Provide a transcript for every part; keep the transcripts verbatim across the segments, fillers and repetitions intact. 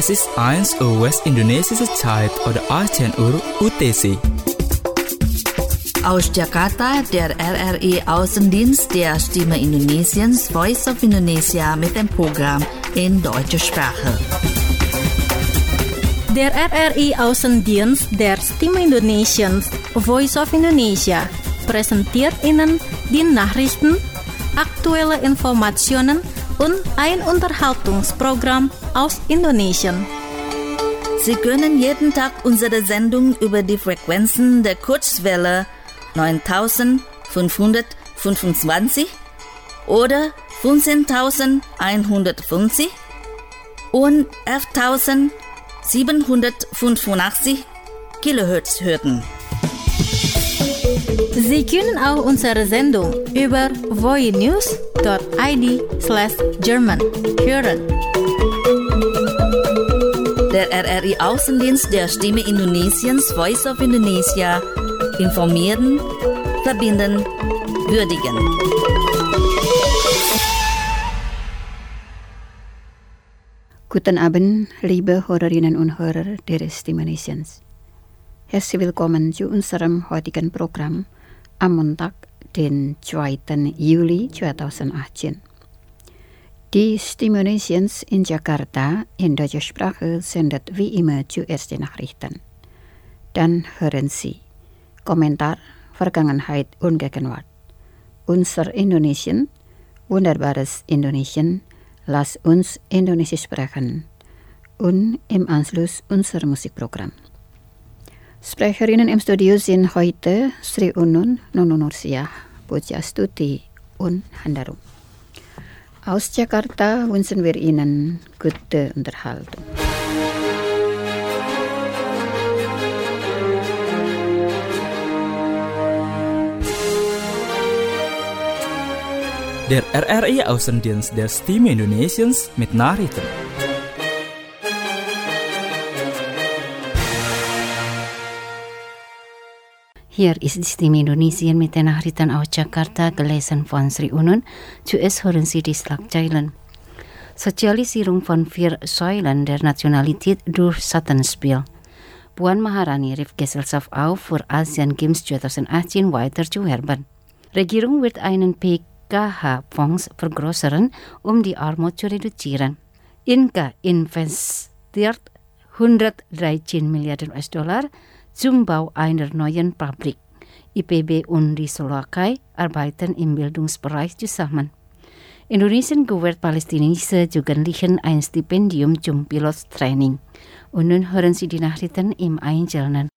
Es ist eins Uhr westindonesische Zeit oder achtzehn Uhr U T C. Aus Jakarta, der R R I-Außendienst der Stimme Indonesiens Voice of Indonesia mit dem Programm in deutscher Sprache. Der R R I-Außendienst der Stimme Indonesiens Voice of Indonesia präsentiert Ihnen die Nachrichten, aktuelle Informationen und ein Unterhaltungsprogramm aus Indonesien. Sie können jeden Tag unsere Sendung über die Frequenzen der Kurzwelle neuntausendfünfhundertfünfundzwanzig oder fünfzehntausendeinhundertfünfzig und elftausendsiebenhundertfünfundachtzig Kilohertz hören. Sie können auch unsere Sendung über voinews dot i d slash German hören. Der R R I-Außendienst der Stimme Indonesiens Voice of Indonesia informieren, verbinden, würdigen. Guten Abend, liebe Hörerinnen und Hörer der Stimme Indonesiens. Herzlich willkommen zu unserem heutigen Programm am Montag, den zweiten Juli zweitausendachtzehn. Die Stimme Indonesiens in Jakarta in deutscher Sprache sendet wie immer zuerst die Nachrichten. Dann hören Sie Kommentar, Vergangenheit und Gegenwart. Unser Indonesien, wunderbares Indonesien, lass uns Indonesisch sprechen. Und im Anschluss unser Musikprogramm. Sprecherinnen im Studio sind heute Sri Unun, Nunu Nursiah, Pujastuti und Handarum. Aus Jakarta wünschen wir Ihnen gute Unterhaltung. Der R R I-Außendienst der Stimme Indonesiens mit Nachrichten. Hier ist die Stimme Indonesien mit den Nachrichten aus Jakarta, gelesen von Sri Unun. Zuerst hören Sie die Schlagzeilen. Sozialisierung von vier Säulen der Nationalität durch Sattenspiel. Puan Maharani rief Gesellschaft auf, für Asian Games zweitausendachtzehn weiter zu werben. Regierung wird einen P K H-Fonds vergrößern, um die Armut zu reduzieren. Inka investiert hundertdreizehn Milliarden U S-Dollar zum Bau einer neuen Fabrik. I P B und die Slowakei arbeiten im Bildungsbereich zusammen. Indonesien gewährt palästinensische Jugendlichen ein Stipendium zum Pilottraining. Und nun hören Sie die Nachrichten im Einzelnen.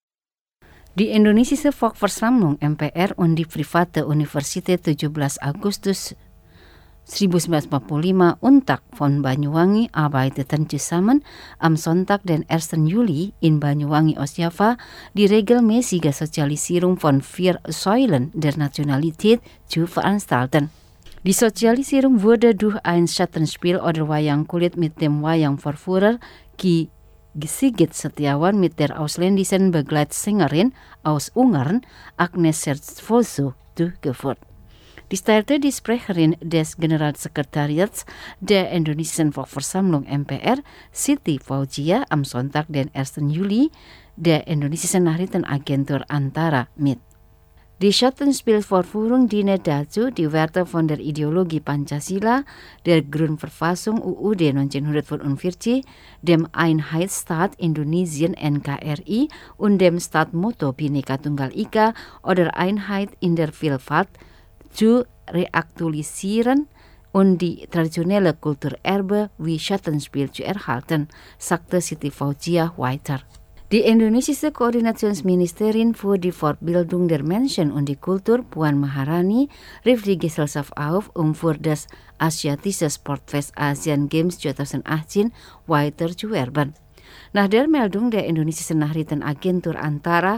Die indonesische Volksversammlung M P R und die private Universität tujuh belas Agustus seribu sembilan ratus empat puluh lima Untak von Banyuwangi arbeiteten zusammen am Sonntag, den ersten Juli in Banyuwangi, Ostjava, die regelmäßige Sozialisierung von vier Säulen der Nationalität zu veranstalten. Die Sozialisierung wurde durch ein Schattenspiel oder Wayang Kulit mit dem Wayang-Vorführer Ki Sigit Setiawan mit der ausländischen Begleitsängerin aus Ungarn Agnes Sertvosu durchgeführt. Dies teilte die Sprecherin des Generalsekretariats der indonesischen Volksversammlung M P R, Siti Fauzia, am Sonntag, den ersten Juli, der indonesischen Nachrichtenagentur Antara mit. Die Schattenspielvorführung diene dazu, die Werte von der Ideologie Pancasila, der Grundverfassung U U D neunzehnhundertfünfundvierzig, dem Einheitsstaat Indonesien N K R I und dem Stadtmotto Bhinneka Tunggal Ika oder Einheit in der Vielfalt zu reaktualisieren und die traditionelle Kulturerbe wie Schattenspiel zu erhalten, sagte Siti Fauzia weiter. Die indonesische Koordinationsministerin für die Fortbildung der Menschen und die Kultur, Puan Maharani, rief die Gesellschaft auf, um für das asiatische Sportfest Asian Games zweitausendachtzehn weiter zu werben. Nach der Meldung der indonesischen Nachrichtenagentur Antara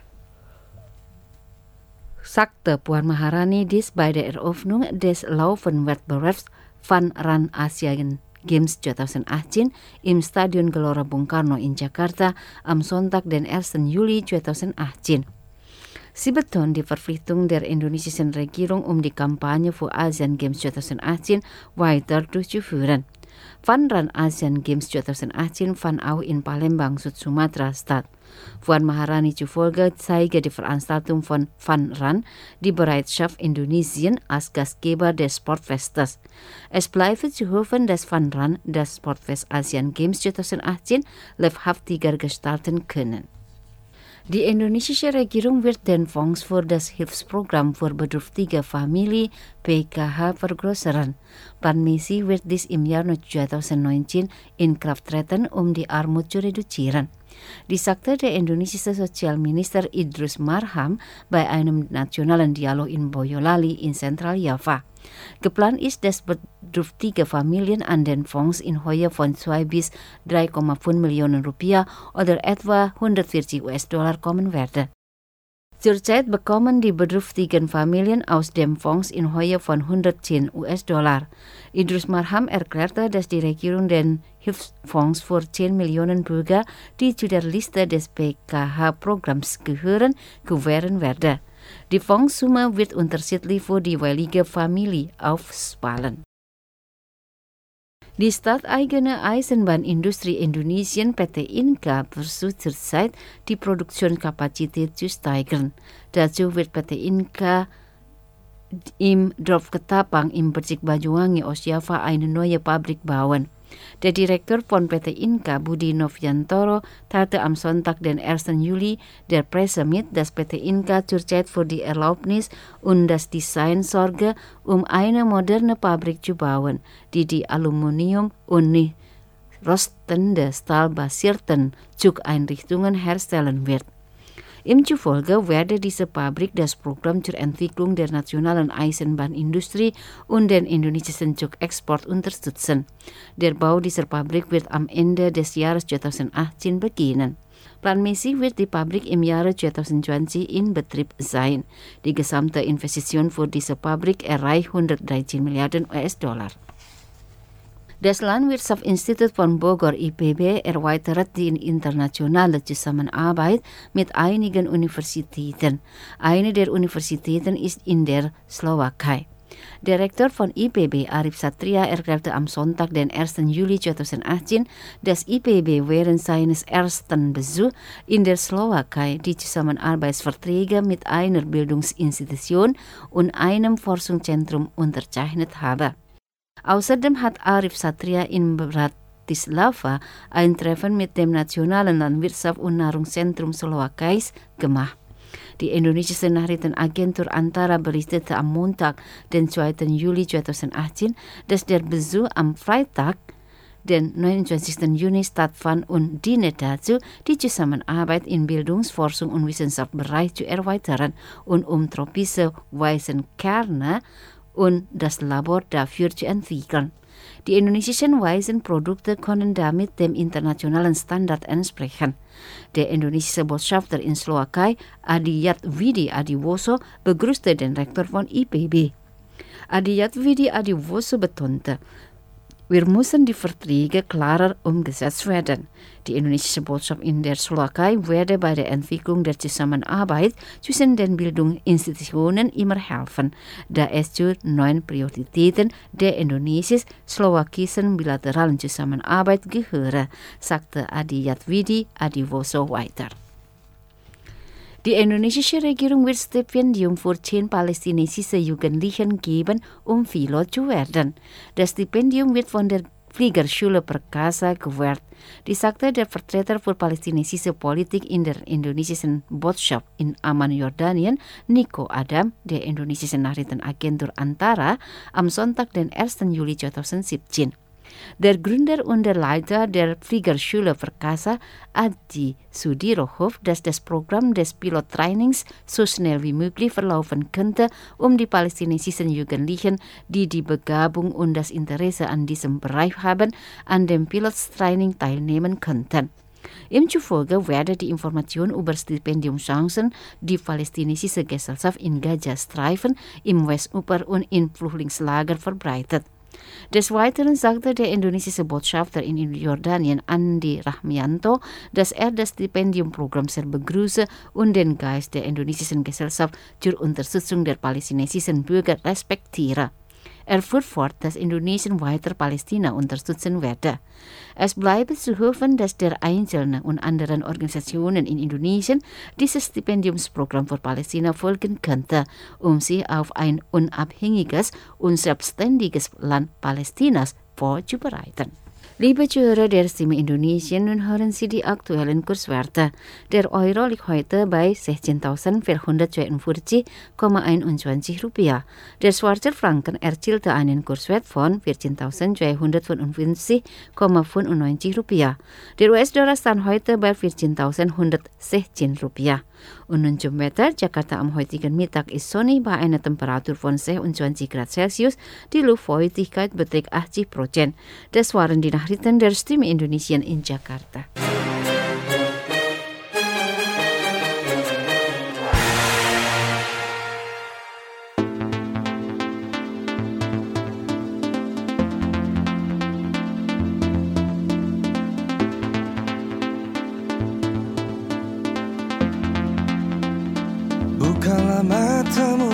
sagte Puan Maharani dies bei der Eröffnung des laufenden Wettbewerbs Fun Run Asian Games zweitausendachtzehn im Stadion Gelora Bung Karno in Jakarta am Sonntag, den ersten Juli zweitausendachtzehn. Sie betont die Verpflichtung der indonesischen Regierung, um die Kampagne für Asian Games zweitausendachtzehn weiter durchzuführen. Fun Run Asian Games twenty eighteen van auch in Palembang, Süd-Sumatera-Stadt. Puan Maharani zufolge zeige die Veranstaltung von Fun Run die Bereitschaft Indonesien als Gastgeber des Sportfestes. Es bleibe zu hoffen, dass Fun Run das Sportfest Asian Games twenty eighteen leibhaftiger gestalten können. Die indonesische Regierung wird den Fonds für das Hilfsprogramm für bedürftige Familie P K H vergrößern. Planmäßig wird dies im Jahr twenty nineteen in Kraft treten, um die Armut zu reduzieren. Dies sagte der indonesische Sozialminister Idrus Marham bei einem nationalen Dialog in Boyolali in Zentral-Java. Geplant ist, dass bedürftige Familien an den Fonds in Höhe von zwei bis drei Komma fünf Millionen Rupiah oder etwa hundertvierzig US-Dollar kommen werden. Zurzeit bekommen die bedürftigen Familien aus dem Fonds in Höhe von hundertzehn US-Dollar. Idrus Marham erklärte, dass die Regierung den Hilfsfonds für zehn Millionen Bürger, die zu der Liste des P K H-Programms gehören, gewähren werde. Die Fondssumme wird unterschiedlich für die jeweilige Familie aufspalten. Die staateigene Eisenbahnindustrie Indonesien P T Inka versucht zurzeit, die Produktionskapazität zu steigern. Dazu wird P T Inka im Dorf Ketapang im Bezirk Banyuwangi, Ostjava eine neue Fabrik bauen. Der Direktor von P T Inka, Budi Noviantoro, teilte am Sonntag, den ersten Juli, der Presse mit, dass P T Inka zurzeit für die Erlaubnis und das Design sorge, um eine moderne Fabrik zu bauen, die die Aluminium- und nicht rostende stahlbasierten Zugeinrichtungen herstellen wird. Ihm zufolge werde diese Fabrik das Programm zur Entwicklung der nationalen Eisenbahnindustrie und den indonesischen Zugexport unterstützen. Der Bau dieser Fabrik wird am Ende des Jahres twenty eighteen beginnen. Planmäßig wird die Fabrik im Jahre twenty twenty in Betrieb sein. Die gesamte Investition für diese Fabrik erreicht hundertdreizehn Milliarden US-Dollar. Das Landwirtschaftsinstitut von Bogor I P B erweitert die internationale Zusammenarbeit mit einigen Universitäten. Eine der Universitäten ist in der Slowakei. Der Rektor von I P B, Arif Satria, erklärte am Sonntag, den ersten Juli twenty eighteen, dass I P B während seines ersten Besuchs in der Slowakei die Zusammenarbeitsverträge mit einer Bildungsinstitution und einem Forschungszentrum unterzeichnet habe. Außerdem hat Arif Satria in Bratislava ein Treffen mit dem Nationalen Landwirtschafts- und Nahrungszentrum Slowakei's gemacht. Die indonesische Nachrichtenagentur Antara berichtete am Montag, den zweiten Juli twenty eighteen, dass der Besuch am Freitag, den neunundzwanzigsten Juni, stattfand und diene dazu, die Zusammenarbeit in Bildungs-, Forschung- und Wissenschaftsbereich zu erweitern und um tropische Weizenkerne und das Labor dafür zu entwickeln. Die indonesischen Weizenprodukte können damit dem internationalen Standard entsprechen. Der indonesische Botschafter in Slowakei, Adiyat Widi Adiwoso, begrüßte den Rektor von I P B. Adiyat Widi Adiwoso betonte, wir müssen die Verträge klarer umgesetzt werden. Die indonesische Botschaft in der Slowakei werde bei der Entwicklung der Zusammenarbeit zwischen den Bildungsinstitutionen immer helfen, da es zu neuen Prioritäten der indonesisch-slowakischen bilateralen Zusammenarbeit gehöre, sagte Adiyat Widi Adiwoso weiter. Die indonesische Regierung wird Stipendium für zehn palästinensische Jugendlichen geben, um Pilot zu werden. Das Stipendium wird von der Fliegerschule Perkasa gewährt. Dies sagte der Vertreter für palästinensische Politik in der indonesischen Botschaft in Amman, Jordanien, Nico Adam, der indonesischen Nachrichtenagentur Antara, am Sonntag, den ersten Juli twenty seventeen. Der Gründer und der Leiter der Fliegerschule Perkasa, Adi Sudiro, hofft, dass das Programm des Pilottrainings so schnell wie möglich verlaufen könnte, um die palästinensischen Jugendlichen, die die Begabung und das Interesse an diesem Bereich haben, an dem Pilottraining teilnehmen könnten. Ihm zufolge werde die Information über Stipendiumchancen die palästinensische Gesellschaft in Gazastreifen, im Westufer und in Flüchtlingslager verbreitet. Des Weiteren sagte der indonesische Botschafter in Jordanien, Andi Rahmianto, dass er das Stipendiumprogramm sehr begrüße und den Geist der indonesischen Gesellschaft zur Unterstützung der palästinensischen Bürger respektiere. ervoor fort, dass Indonesien weiter Palästina unterstützen werde. Es bleibe zu hoffen, dass der Einzelne und anderen Organisationen in Indonesien dieses Stipendiumsprogramm für Palästina folgen könnte, um sie auf ein unabhängiges und selbstständiges Land Palästinas vorzubereiten. Liebe Zuhörer der Stimme Indonesien, nun hören Sie die aktuellen Kurswerte. Der Euro liegt heute bei sechzehntausendvierhundertzweiundvierzig Komma einundzwanzig Rupiah. Der Schweizer Franken erzielte einen Kurswert von vierzehntausendzweihundertfünfundfünfzig Komma fünfundneunzig Rupiah. Der U S-Dollar stand heute bei vierzehntausendeinhundertsechzehn Rupiah. Und nun zum Wetter. Jakarta am heutigen Mittag ist sonnig bei einer Temperatur von sechsundzwanzig Grad Celsius. Die Luftfeuchtigkeit beträgt achtzig Prozent. Das waren die Nachrichten der Stimme Indonesien in Jakarta. Bukalah matamu,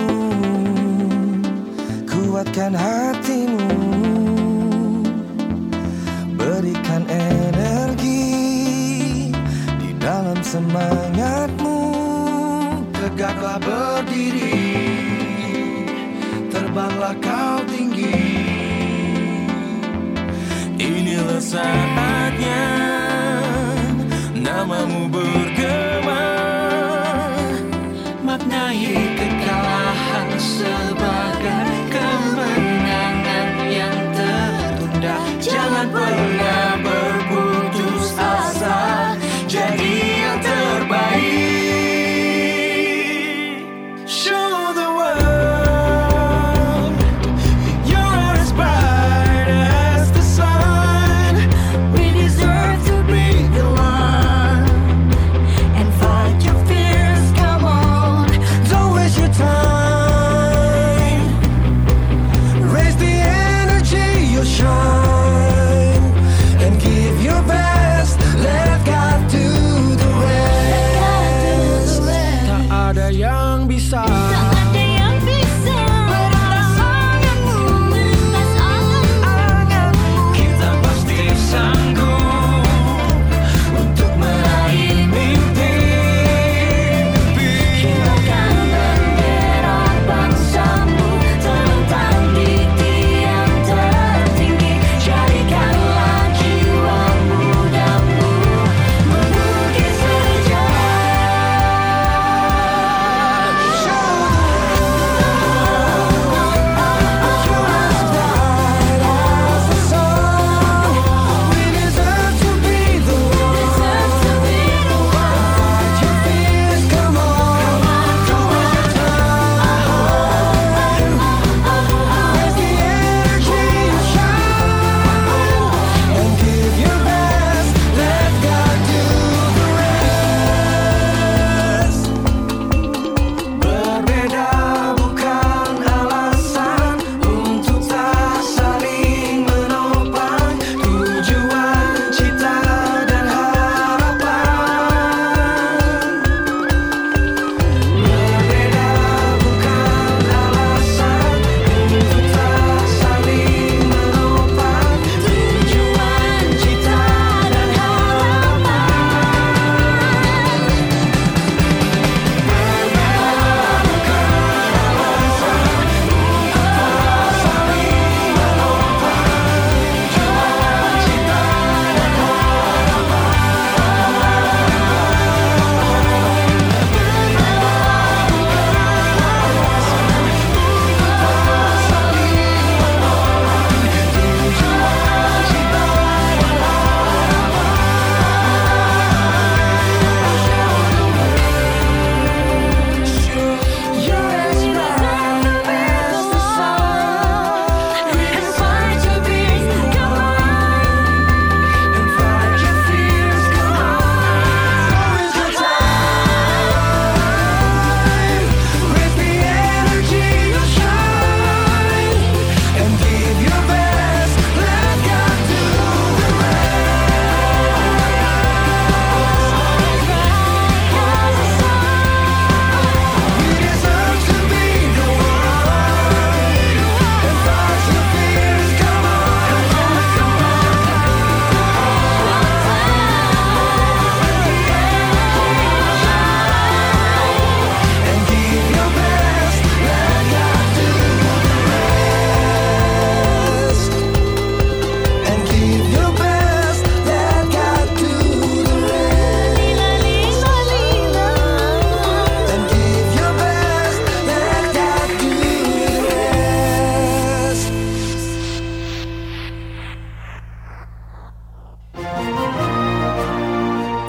kuatkan hatimu, berikan energi di dalam semangatmu. Tegaklah berdiri, terbanglah kau tinggi. Inilah saatnya namamu bergema. Maknai kekalahan sebagai kemenangan yang tertunda. Jangan pernah berputus asa, jadi yang terbaik. Show the world you're as bright as the sun. We deserve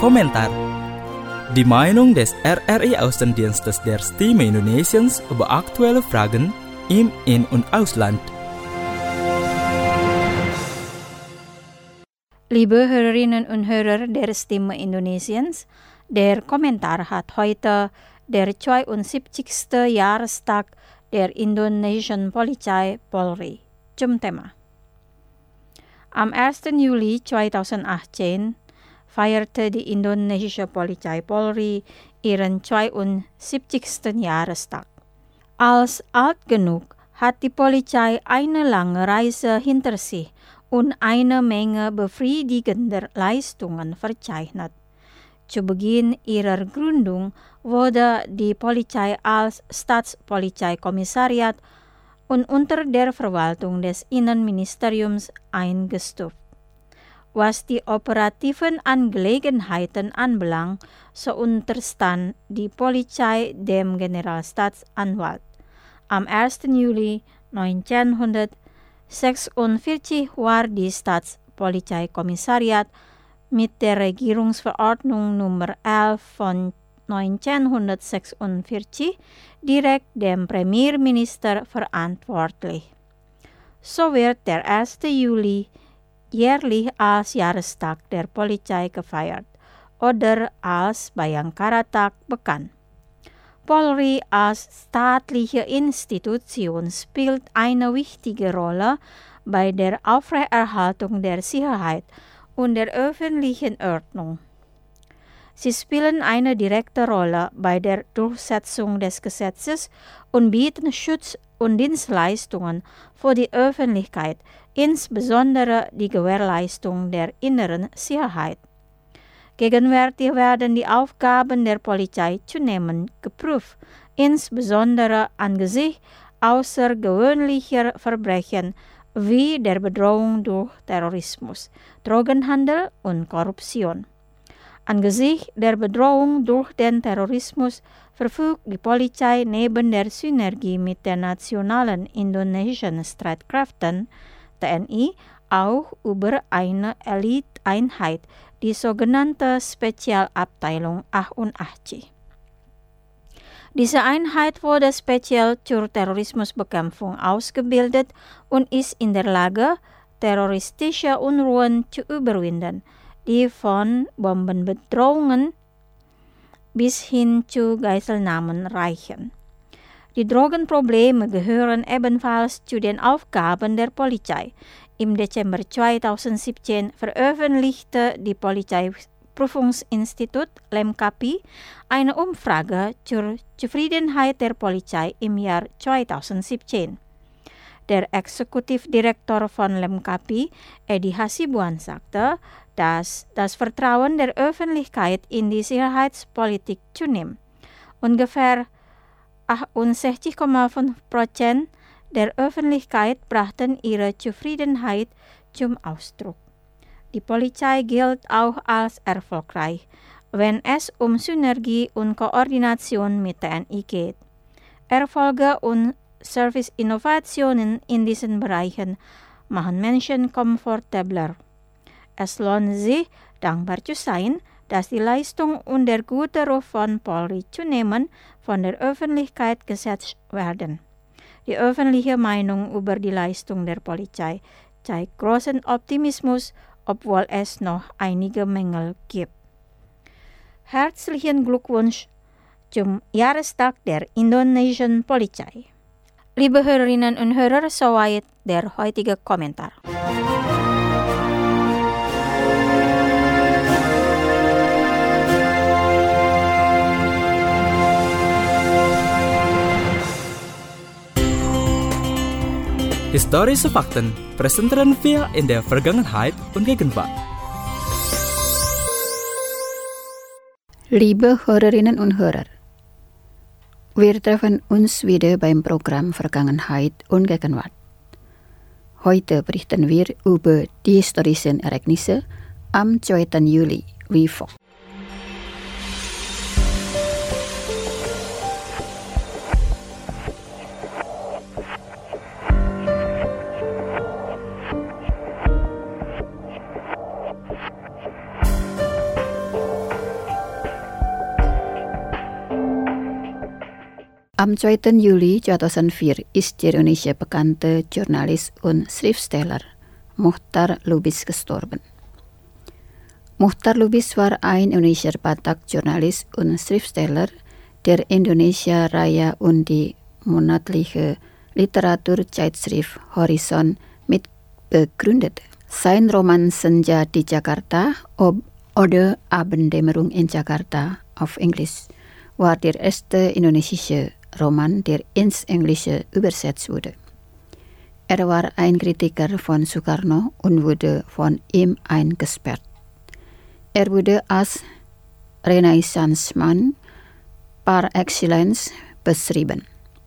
Kommentar. Die Meinung des R R I-Außendienstes der Stimme Indonesiens über aktuelle Fragen im In- und Ausland. Liebe Hörerinnen und Hörer der Stimme Indonesiens, der Kommentar hat heute der zweiundsiebzigste Jahrestag der indonesischen Polizei Polri zum Thema. Am ersten Juli zweitausendachtzehn feierte die indonesische Polizei Polri ihren zweiundsiebzigsten Jahrestag. Als alt genug hat die Polizei eine lange Reise hinter sich und eine Menge befriedigender Leistungen verzeichnet. Zu Beginn ihrer Gründung wurde die Polizei als Staatspolizeikommissariat und unter der Verwaltung des Innenministeriums eingestuft. Was die operativen Angelegenheiten anbelangt, so unterstand die Polizei dem Generalstaatsanwalt. Am ersten Juli neunzehnhundertsechsundvierzig war die Staatspolizeikommissariat mit der Regierungsverordnung Nummer elf von neunzehnhundertsechsundvierzig direkt dem Premierminister verantwortlich. So wird der erste Juli jährlich als Jahrestag der Polizei gefeiert oder als Bayangkara-Tag bekannt. Polri als staatliche Institution spielt eine wichtige Rolle bei der Aufrechterhaltung der Sicherheit und der öffentlichen Ordnung. Sie spielen eine direkte Rolle bei der Durchsetzung des Gesetzes und bieten Schutz und Dienstleistungen für die Öffentlichkeit, insbesondere die Gewährleistung der inneren Sicherheit. Gegenwärtig werden die Aufgaben der Polizei zunehmend geprüft, insbesondere angesichts außergewöhnlicher Verbrechen wie der Bedrohung durch Terrorismus, Drogenhandel und Korruption. Angesichts der Bedrohung durch den Terrorismus verfügt die Polizei neben der Synergie mit den nationalen indonesischen Streitkräften T N I auch über eine Eliteeinheit, die sogenannte Spezialabteilung achtundachtzig. Diese Einheit wurde speziell zur Terrorismusbekämpfung ausgebildet und ist in der Lage, terroristische Unruhen zu überwinden, die von Bombenbedrohungen bis hin zu Geiselnahmen reichen. Die Drogenprobleme gehören ebenfalls zu den Aufgaben der Polizei. Im Dezember zweitausendsiebzehn veröffentlichte die Polizeiprüfungsinstitut Lemkapi eine Umfrage zur Zufriedenheit der Polizei im Jahr zweitausendsiebzehn. Der Exekutivdirektor von Lemkapi, Edi Hasibuan, sagte, dass das Vertrauen der Öffentlichkeit in die Sicherheitspolitik zunimmt. Ungefähr achtundsechzig Komma fünf Prozent der Öffentlichkeit brachten ihre Zufriedenheit zum Ausdruck. Die Polizei gilt auch als erfolgreich, wenn es um Synergie und Koordination mit T N I geht. Erfolge und Service-Innovationen in diesen Bereichen machen Menschen komfortabler. Es lohnt sich, dankbar zu sein, dass die Leistung und der gute Ruf von Polri zunehmend von der Öffentlichkeit geschätzt werden. Die öffentliche Meinung über die Leistung der Polizei zeigt großen Optimismus, obwohl es noch einige Mängel gibt. Herzlichen Glückwunsch zum Jahrestag der indonesischen Polizei. Liebe Hörerinnen und Hörer, soweit der heutige Kommentar. Historische Fakten präsentieren wir in der Vergangenheit und Gegenwart. Liebe Hörerinnen und Hörer, wir treffen uns wieder beim Programm Vergangenheit und Gegenwart. Heute berichten wir über die historischen Ereignisse am zweiten Juli wie folgt. Am zweiten Juli tweeduizendvier ist der Indonesische bekannte Journalist und Schriftsteller Muchtar Lubis gestorben. Muchtar Lubis war ein indonesischer Batak-Journalist und Schriftsteller, der Indonesia Raya und die monatliche Literaturzeitschrift Horizon mitbegründete. Sein Roman Senja di Jakarta oder Abenddämmerung in Jakarta auf Englisch war der erste indonesische Roman, der ins Englische übersetzt wurde. Er war ein Kritiker von Sukarno und wurde von ihm eingesperrt. Er wurde als Renaissanceman par excellence beschrieben.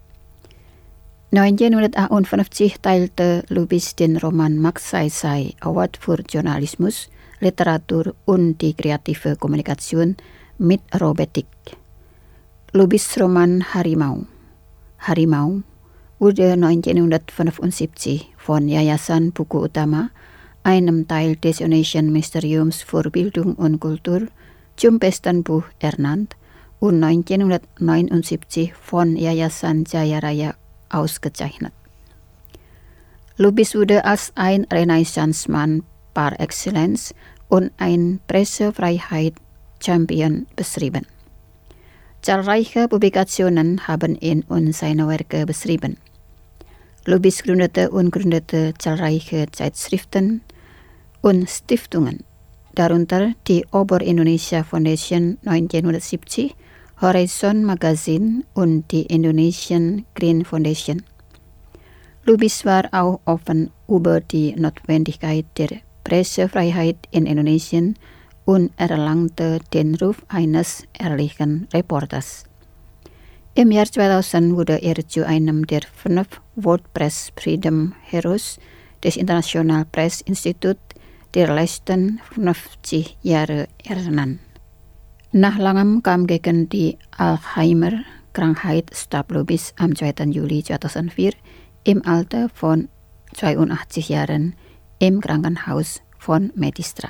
neunzehnhundertachtundfünfzig teilte Lubis den Roman Magsaysay Award für Journalismus, Literatur und die kreative Kommunikation mit Robert Dick. Lubis Roman Harimau. Harimau wurde neunzehnhundertfünfundsiebzig von Yayasan Buku Utama, einem Teil des Indonesian Ministeriums für Bildung und Kultur, zum besten Buch ernannt und neunzehnhundertneunundsiebzig von Yayasan Jaya Raya ausgezeichnet. Lubis wurde als ein Renaissanceman par excellence und ein Pressefreiheit-Champion beschrieben. Zahlreiche Publikationen haben ihn und seine Werke beschrieben. Lubis gründete und gründete zahlreiche Zeitschriften und Stiftungen, darunter die Ober-Indonesia Foundation neunzehnhundertsiebzig, Horizon Magazine und die Indonesian Green Foundation. Lubis war auch offen über die Notwendigkeit der Pressefreiheit in Indonesien und erlangte den Ruf eines ehrlichen Reporters. Im Jahr zweitausend wurde er zu einem der fünf World Press Freedom Heroes des International Press Institute der letzten fünfzig Jahre ernannt. Nach langem Kampf gegen die Alzheimer-Krankheit starb Lubis am zweiten Juli zweitausendvier im Alter von zweiundachtzig Jahren im Krankenhaus von Medistra.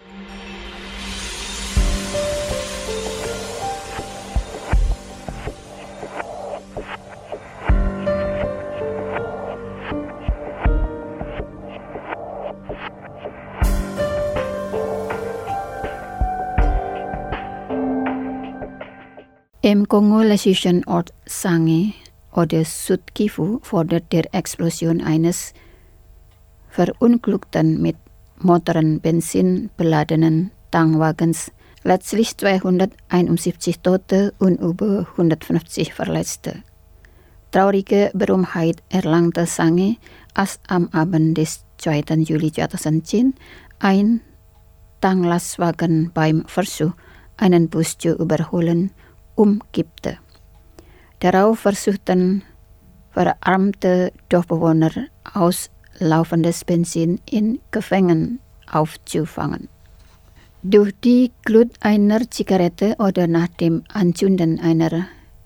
Im Kongo-lesischen Ort Sange oder Sud-Kivu fordert der Explosion eines verunglückten mit Motoren Benzin beladenen Tankwagens letztlich zweihunderteinundsiebzig Tote und über hundertfünfzig Verletzte. Traurige Berühmtheit erlangte Sange, als am Abend des zweiten Juli zweitausendzehn ein Tanklastwagen beim Versuch, einen Bus zu überholen, umkippte. Darauf versuchten verarmte Dorfbewohner auslaufendes Benzin in Gefängen aufzufangen. Durch die Glut einer Zigarette oder nach dem Anzünden einer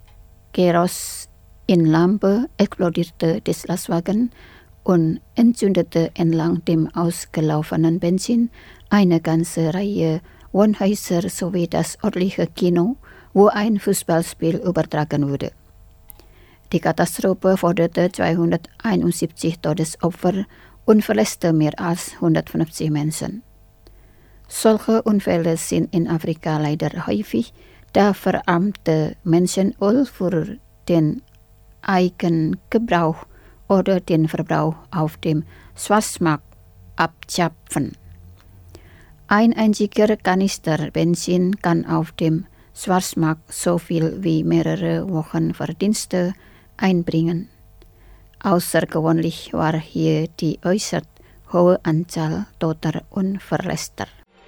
Kerosinlampe explodierte das Lastwagen und entzündete entlang dem ausgelaufenen Benzin eine ganze Reihe Wohnhäuser sowie das örtliche Kino, wo ein Fußballspiel übertragen wurde. Die Katastrophe forderte zweihunderteinundsiebzig Todesopfer und verletzte mehr als hundertfünfzig Menschen. Solche Unfälle sind in Afrika leider häufig, da verarmte Menschen Öl für den Eigengebrauch oder den Verbrauch auf dem Schwarzmarkt abzapfen. Ein einziger Kanister Benzin kann auf dem Schwarzmarkt so viel wie mehrere Wochen Verdienste einbringen. Außergewöhnlich war hier die äußerst hohe Anzahl Toter und Verletzter.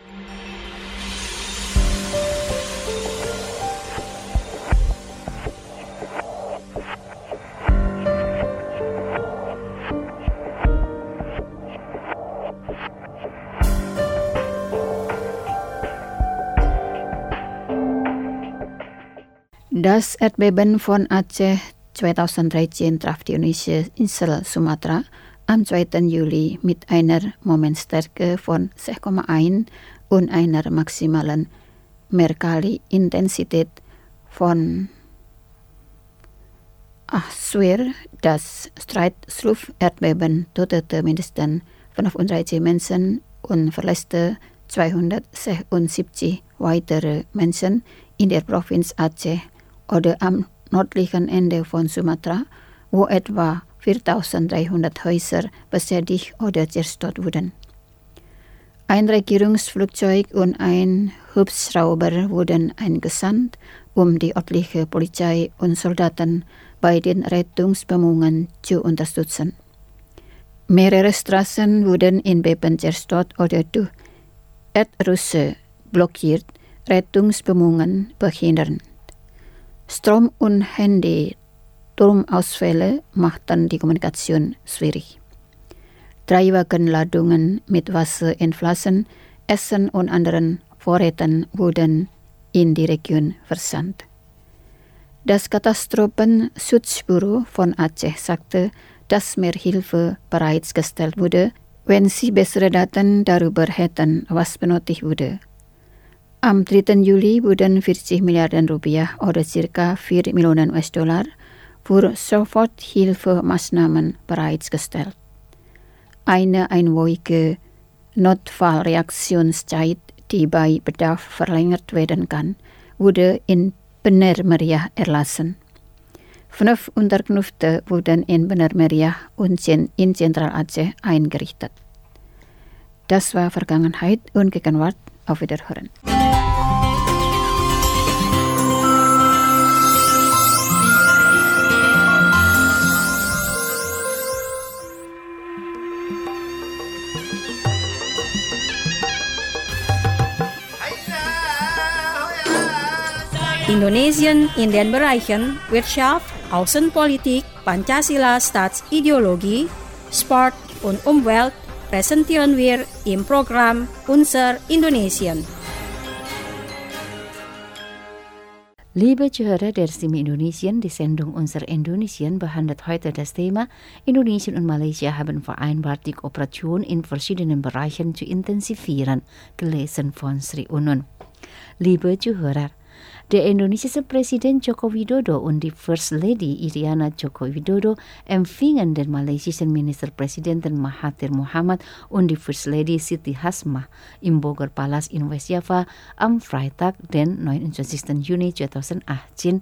Das Erdbeben von Aceh zweitausenddreizehn traf die indonesische Insel Sumatra am zweiten Juli mit einer Momentstärke von sechs Komma eins und einer maximalen Mercalli-Intensität von Ahsweer das strijdschroef erdbeben tötete mindestens fünfunddreißig Menschen und verletzte zweihundertsechsundsiebzig weitere Menschen in der Provinz Aceh oder am nördlichen Ende von Sumatra, wo etwa viertausenddreihundert Häuser beschädigt oder zerstört wurden. Ein Regierungsflugzeug und ein Hubschrauber wurden eingesandt, um die örtliche Polizei und Soldaten bei den Rettungsbemühungen zu unterstützen. Mehrere Straßen wurden in Beben zerstört oder durch Erdrüsse blockiert, Rettungsbemühungen behindern. Strom- und Handy-Turmausfälle machten die Kommunikation schwierig. Drei Wagenladungen mit Wasser in Flaschen, Essen und anderen Vorräten wurden in die Region versandt. Das Katastrophenschutzbüro von Aceh sagte, dass mehr Hilfe bereitgestellt wurde, wenn sie bessere Daten darüber hätten, was benötigt wurde. Am dritten Juli wurden vierzig Milliarden Rupiah oder ca. vier Millionen U S-Dollar für Soforthilfemaßnahmen bereitgestellt. Eine einwöchige Notfallreaktionszeit, die bei Bedarf verlängert werden kann, wurde in Bener Meriah erlassen. Fünf Unterkünfte wurden in Bener Meriah und in Zentral-Aceh eingerichtet. Das war Vergangenheit und Gegenwart. Auf Wiederhören. Indonesien in den Bereichen Wirtschaft, Außenpolitik, Pancasila Staatsideologie, Sport und Umwelt präsentieren wir im Programm Unser Indonesien. Liebe Zuhörer der Stimme Indonesien, die Sendung Unser Indonesien behandelt heute das Thema Indonesien und Malaysia haben vereinbart, die Kooperation in verschiedenen Bereichen zu intensivieren, gelesen von Sri Unun. Liebe Zuhörer, der indonesische Präsident Joko Widodo und die First Lady Iriana Joko Widodo empfingen den malaysischen Ministerpräsidenten Mahathir Mohamad und die First Lady Siti Hasmah im Bogor Palace in West Java am Freitag, den neunundzwanzigsten Juni zweitausendachtzehn.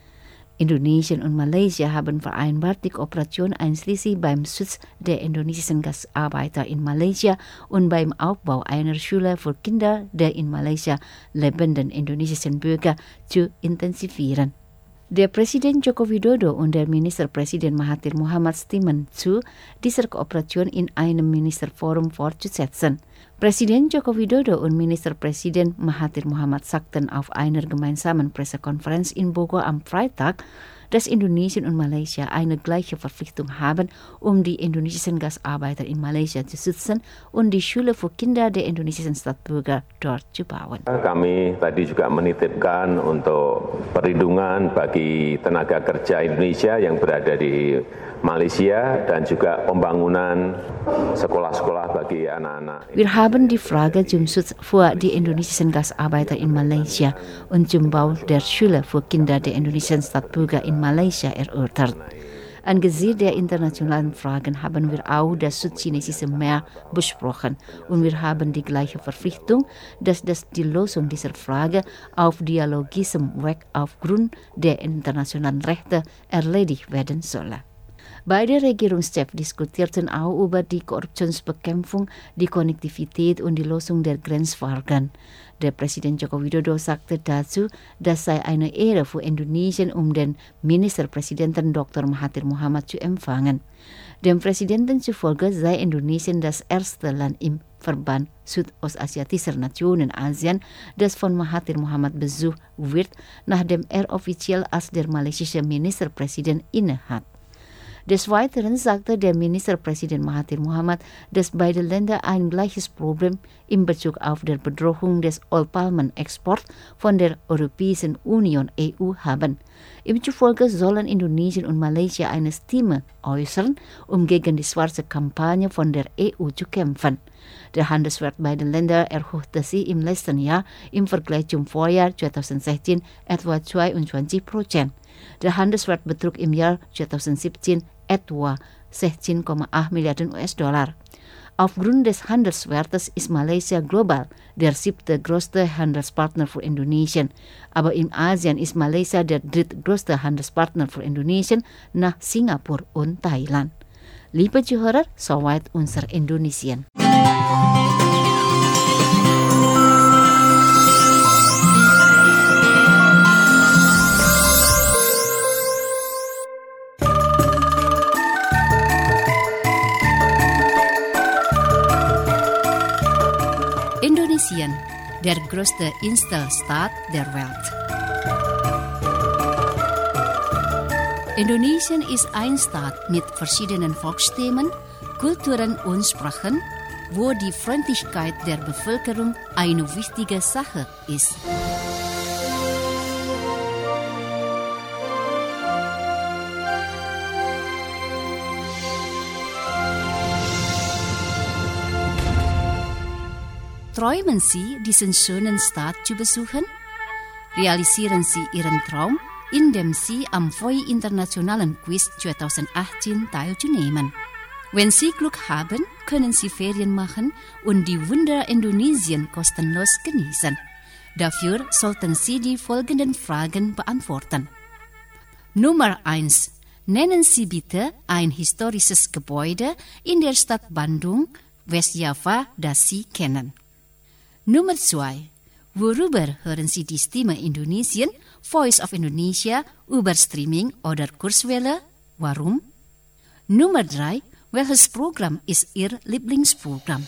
Indonesien und Malaysia haben vereinbart, die Kooperation einschließlich beim Schutz der indonesischen Gastarbeiter in Malaysia und beim Aufbau einer Schule für Kinder der in Malaysia lebenden indonesischen Bürger zu intensivieren. Der Präsident Joko Widodo und der Ministerpräsident Mahathir Mohamad stimmen zu, diese Kooperation in einem Ministerforum fortzusetzen. Präsident Joko Widodo und Ministerpräsident Mahathir Mohamad sagten auf einer gemeinsamen Pressekonferenz in Bogor am Freitag, dass Indonesien und Malaysia eine gleiche Verpflichtung haben, um die indonesischen Gastarbeiter in Malaysia zu schützen und die Schule für Kinder der indonesischen Staatsbürger dort zu bauen. Kami tadi juga menitipkan untuk perlindungan bagi tenaga kerja Indonesia yang berada di Malaysia dan juga pembangunan sekolah-sekolah bagi anak-anak. Wir haben die Frage zum Schutz für die indonesischen Gastarbeiter in Malaysia und zum Bau der Schule für Kinder der indonesischen Staatsbürger in Malaysia erörtert. Angesichts der internationalen Fragen haben wir auch das südchinesische Meer besprochen und wir haben die gleiche Verpflichtung, dass das die Lösung dieser Frage auf dialogischem Weg aufgrund der internationalen Rechte erledigt werden soll. Beide Regierungschefs diskutierten auch über die Korruptionsbekämpfung, die Konnektivität und die Lösung der Grenzfragen. Der Präsident Joko Widodo sagte dazu, dass sei eine Ehre für Indonesien, um den Ministerpräsidenten Doktor Mahathir Mohamad zu empfangen. Dem Präsidenten zufolge sei Indonesien das erste Land im Verband südostasiatischer Nationen ASEAN, das von Mahathir Mohamad besucht wird, nachdem er offiziell als der malaysische Ministerpräsident innehat. Des Weiteren sagte der Ministerpräsident Mahathir Mohamad, dass beide Länder ein gleiches Problem in Bezug auf die Bedrohung des Ölpalmenexports von der Europäischen Union E U haben. Ihm zufolge sollen Indonesien und Malaysia eine Stimme äußern, um gegen die schwarze Kampagne von der E U zu kämpfen. Der Handelswert beider Länder erhöhte sich im letzten Jahr im Vergleich zum Vorjahr zweitausendsechzehn etwa zweiundzwanzig Prozent. De handelswaard betrug im jaar twintig zeventien etwa zestien komma acht Milliarden U S-dollar. Aufgrund des Handelswertes ist Malaysia global der siebte größte Handelspartner für Indonesien. Aber in Asien ist Malaysia der drittgrößte Handelspartner für Indonesien nach Singapura und Thailand. Liebe Zuhörer, soweit unser Indonesien. Indonesien, der größte Inselstaat der Welt. Indonesien ist ein Staat mit verschiedenen Volksstämmen, Kulturen und Sprachen, wo die Freundlichkeit der Bevölkerung eine wichtige Sache ist. Träumen Sie, diesen schönen Staat zu besuchen? Realisieren Sie Ihren Traum, indem Sie am V O I Internationalen Quiz zwanzig achtzehn teilzunehmen. Wenn Sie Glück haben, können Sie Ferien machen und die Wunder Indonesien kostenlos genießen. Dafür sollten Sie die folgenden Fragen beantworten. Nummer eins. Nennen Sie bitte ein historisches Gebäude in der Stadt Bandung, Westjava, das Sie kennen. Nummer zwei. Worüber hören Sie die Stimme Indonesien, Voice of Indonesia, über Streaming oder Kurzwelle? Warum? Nummer drei. Welches Programm ist Ihr Lieblingsprogramm?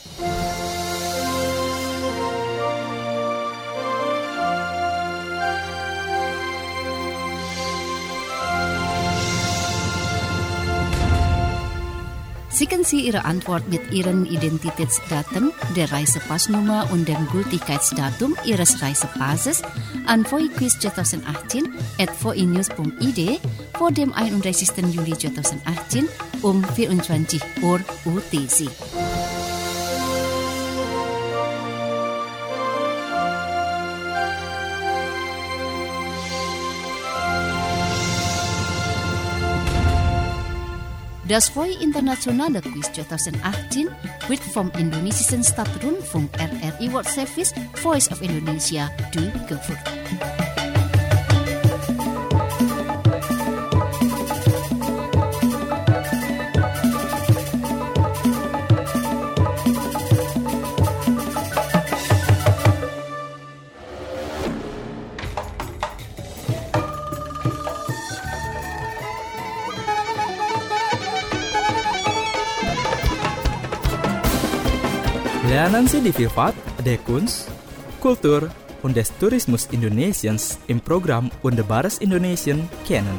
Schicken Sie Ihre Antwort mit Ihren Identitätsdaten, der Reisepassnummer und dem Gültigkeitsdatum Ihres Reisepasses an V O I Quiz zwanzig achtzehn at voinews punkt I D vor dem einunddreißigsten Juli zwanzig achtzehn um vierundzwanzig Uhr U T C. Das V O I Internationale Quiz zwanzig achtzehn wird vom indonesischen Staatsrundfunk R R I World Service Voice of Indonesia durchgeführt. Lernen Sie die Vielfalt der Kunst, Kultur und des Tourismus Indonesiens im Programm Wunderbares Indonesien kennen.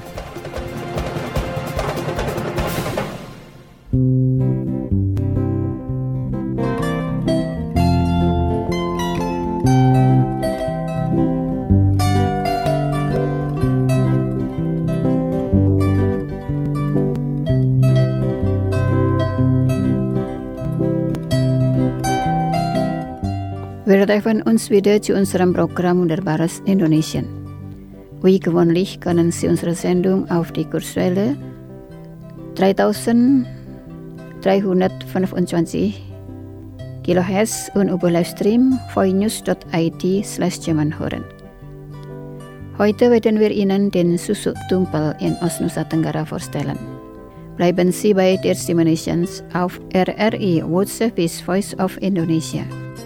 Wir treffen uns wieder zu unserem Programm Wunderbares Indonesien. Wie gewöhnlich können Sie unsere Sendung auf die Kurzwelle dreitausenddreihundertfünfundzwanzig Kilohertz und über Livestream voinews punkt I T slash Jerman hören. Heute werden wir Ihnen den Susuk Tumpel in Nusa Tenggara vorstellen. Bleiben Sie bei der Stimulations auf R R I World Service Voice of Indonesia.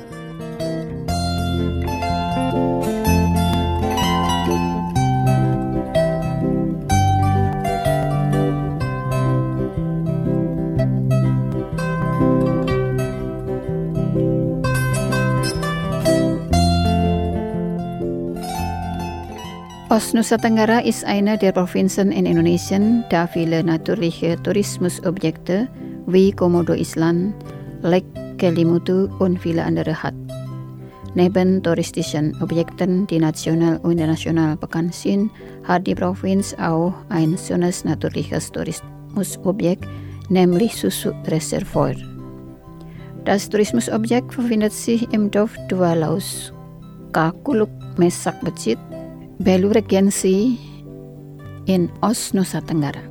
Nusa Tenggara ist eine der Provinzen in Indonesien, da viele natürliche Tourismusobjekte wie Komodo Island, Lake Kelimutu und viele andere hat. Neben touristischen Objekten, die national und international bekannt sind, hat die Provinz auch ein schönes natürliches Tourismusobjekt, nämlich Susuk Reservoir. Das Tourismusobjekt befindet sich im Dorf Dua Laus, Kakuluk Mesak Becit, Belu Regency in Ost Nusa Tenggara.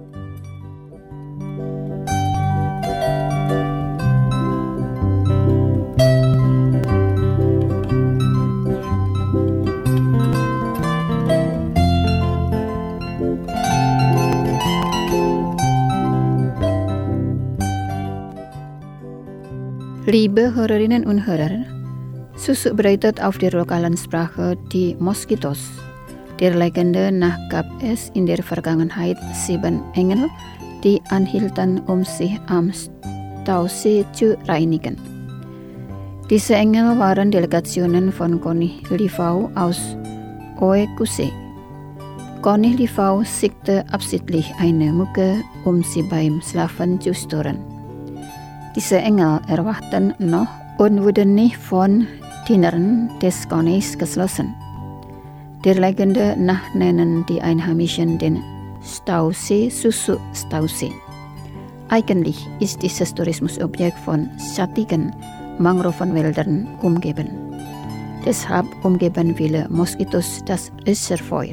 Liebe Hörerinnen und Hörer, Susu bereitet auf der lokalen Sprache die Moskitos. Der Legende nach gab es in der Vergangenheit sieben Engel, die anhielten, um sich am Stausee zu reinigen. Diese Engel waren Delegationen von König Livau aus Oekuse. König Livau schickte absichtlich eine Mücke, um sie beim Schlafen zu stören. Diese Engel erwachten noch und wurden nicht von Dienern des Königs geschlossen. Der Legende nach nennen die Einheimischen den Stausee Susu Stausee. Eigentlich ist dieses Tourismusobjekt von schattigen Mangrovenwäldern umgeben. Deshalb umgeben viele Moskitos das Reservoir.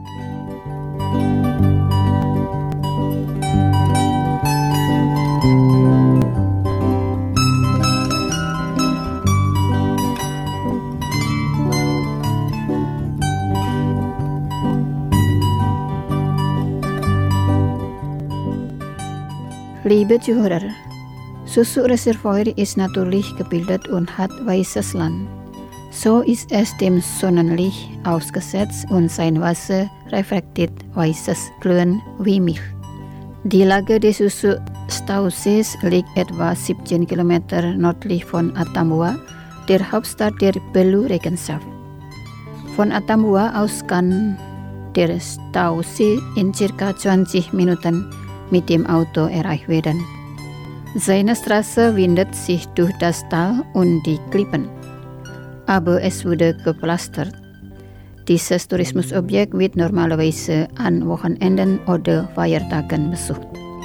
Liebe Zuhörer, Susu Reservoir ist natürlich gebildet und hat weißes Land. So ist es dem Sonnenlicht ausgesetzt und sein Wasser reflektiert weißes Glühen wie Milch. Die Lage des Susu Stausees liegt etwa siebzehn Kilometer nördlich von Atambua, der Hauptstadt der Belu-Regenschaft. Von Atambua aus kann der Stausee in ca. zwanzig Minuten mit dem Auto erreicht werden. Seine Straße windet sich durch das Tal und die Klippen, aber es wurde gepflastert. Dieses Tourismusobjekt wird normalerweise an Wochenenden oder Feiertagen besucht.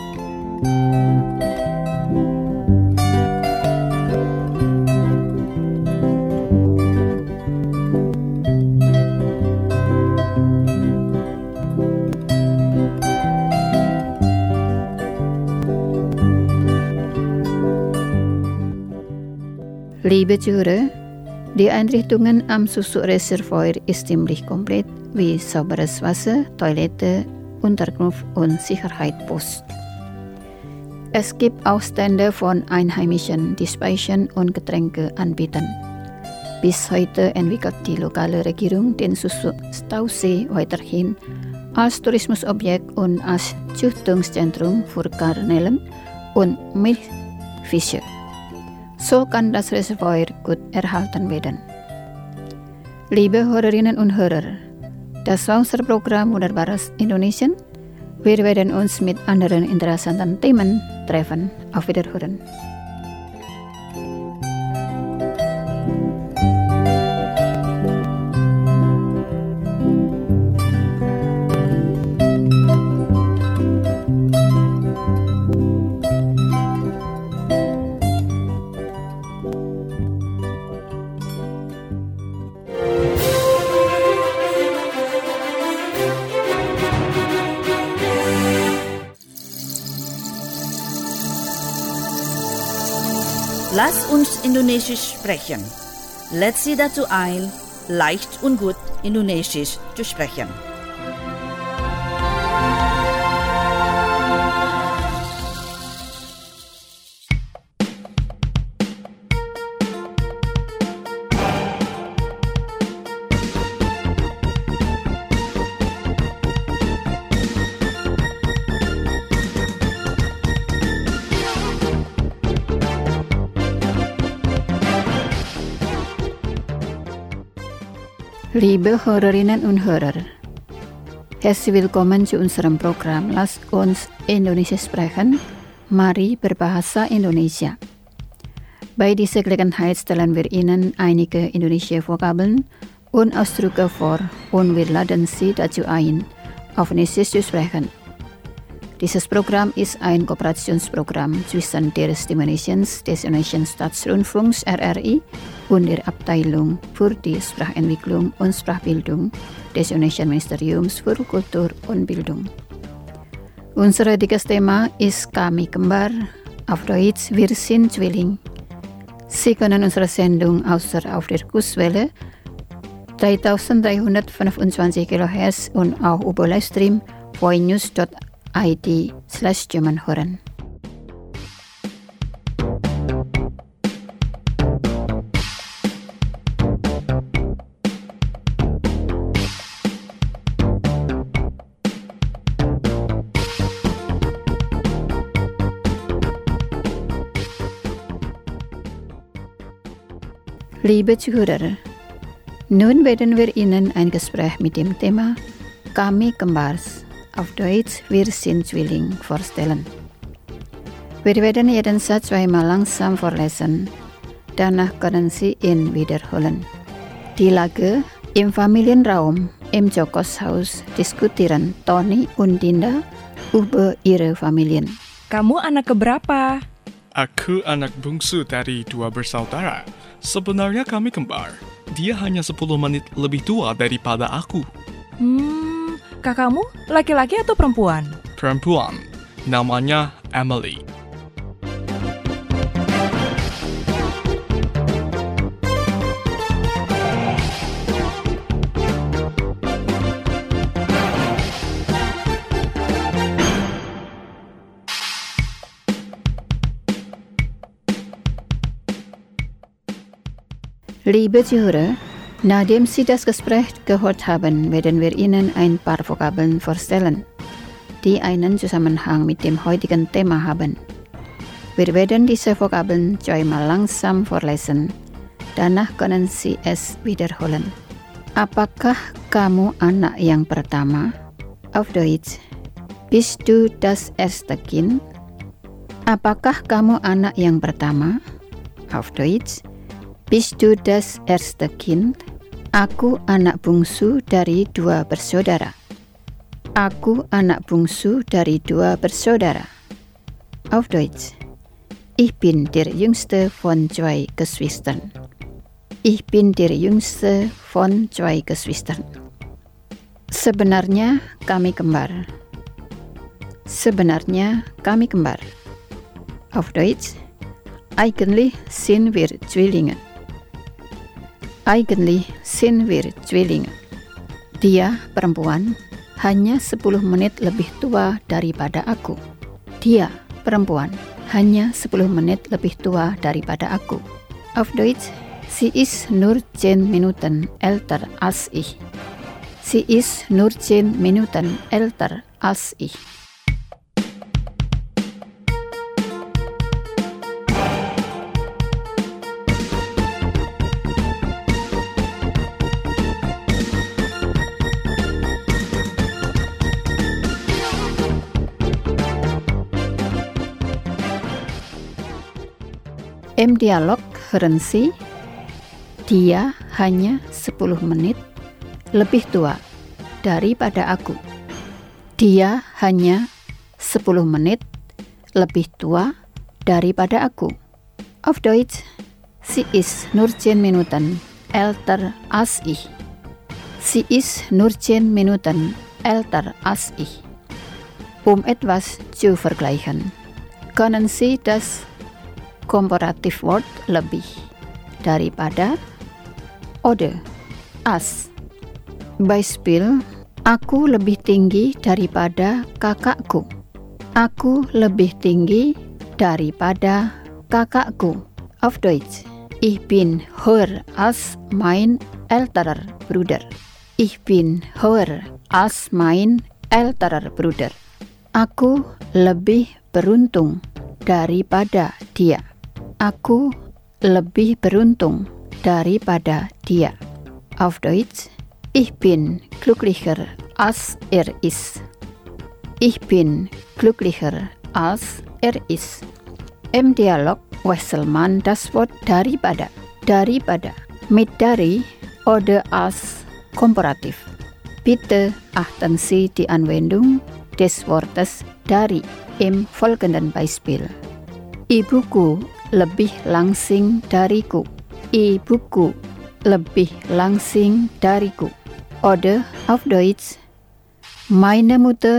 Liebe Zuhörer, die Einrichtungen am Susu Reservoir ist ziemlich komplett, wie sauberes Wasser, Toilette, Unterkunft und Sicherheitspost. Es gibt auch Stände von Einheimischen, die Speisen und Getränke anbieten. Bis heute entwickelt die lokale Regierung den Susu Stausee weiterhin als Tourismusobjekt und als Züchtungszentrum für Garnelen und Milchfische. So kann das Reservoir gut erhalten werden. Liebe Hörerinnen und Hörer, das war unser Programm Wunderbares Indonesien. Wir werden uns mit anderen interessanten Themen treffen. Auf Wiederhören. Lass uns Indonesisch sprechen. Lädt Sie dazu ein, leicht und gut Indonesisch zu sprechen. Liebe Hörerinnen und Hörer, herzlich willkommen zu unserem Programm Lass uns Indonesisch sprechen. Mari berbahasa Indonesia. Bei dieser Gelegenheit stellen wir Ihnen einige indonesische Vokabeln und Ausdrücke vor und wir laden Sie dazu ein, auf Indonesisch zu sprechen. Dieses Programm ist ein Kooperationsprogramm zwischen der Stimme Indonesiens des Indonesischen Staatsrundfunks R R I und der Abteilung für die Sprachentwicklung und Sprachbildung des Indonesischen Ministeriums für Kultur und Bildung. Unsere heutiges Thema ist Kami Kembar, auf Deutsch Wir sind Zwilling. Sie können unsere Sendung außer auf der Kurswelle dreitausenddreihundertfünfundzwanzig Kilohertz und auch über Livestream voinews dot I D slash German hören. Liebe Zuhörer, nun werden wir Ihnen ein Gespräch mit dem Thema Kami Kembars, auf Deutsch Wir sind Zwilling, vorstellen. Wir werden jeden Satz zweimal langsam vorlesen, danach können Sie ihn wiederholen. Die Lage im Familienraum im Jokos Haus diskutieren Tony und Dinda über ihre Familien. Kamu anak keberapa? Aku anak bungsu dari dua bersaudara. Sebenarnya kami kembar. Dia hanya sepuluh menit lebih tua daripada aku. Hmm, kakakmu laki-laki atau perempuan? Perempuan. Namanya Emily. Liebe Zuhörer, nachdem Sie das Gespräch gehört haben, werden wir Ihnen ein paar Vokabeln vorstellen, die einen Zusammenhang mit dem heutigen Thema haben. Wir werden diese Vokabeln zweimal langsam vorlesen, danach können Sie es wiederholen. Apakah kamu anak yang pertama? Auf Deutsch, bist du das erste Kind? Apakah kamu anak yang pertama? Auf Deutsch, bist du das erste Kind? Aku anak bungsu dari dua bersaudara. Aku anak bungsu dari dua bersaudara. Auf Deutsch, ich bin der jüngste von zwei Geschwistern. Ich bin der jüngste von zwei Geschwistern. Sebenarnya kami kembar. Sebenarnya kami kembar. Auf Deutsch, eigentlich sind wir Zwillinge. Eigentlich sind wir Zwillinge. Dia, perempuan, hanya sepuluh menit lebih tua daripada aku. Dia, perempuan, hanya sepuluh menit lebih tua daripada aku. Auf Deutsch, sie ist nur zehn Minuten älter als ich. Sie ist nur zehn Minuten älter als ich. Im Dialog hören Sie, dia hanya sepuluh menit lebih tua daripada aku. Dia hanya sepuluh menit lebih tua daripada aku. Auf Deutsch, sie ist nur zehn Minuten älter als ich. Sie ist nur zehn Minuten älter als ich. Um etwas zu vergleichen, können Sie das Komparativ Wort lebih daripada oder as. Beispiel, aku lebih tinggi daripada kakakku. Aku lebih tinggi daripada kakakku. Auf Deutsch, ich bin höher als mein älterer Bruder. Ich bin höher als mein älterer Bruder. Aku lebih beruntung daripada dia. Aku lebih beruntung daripada dia. Auf Deutsch, ich bin glücklicher als er ist. Ich bin glücklicher als er ist. Im Dialog wechselt man das Wort daripada, daripada mit dari oder als Komparativ. Bitte achten Sie die Anwendung des Wortes dari im folgenden Beispiel. Ibuku lebih langsing dariku. Ibuku lebih langsing dariku. Oder auf Deutsch, meine Mutter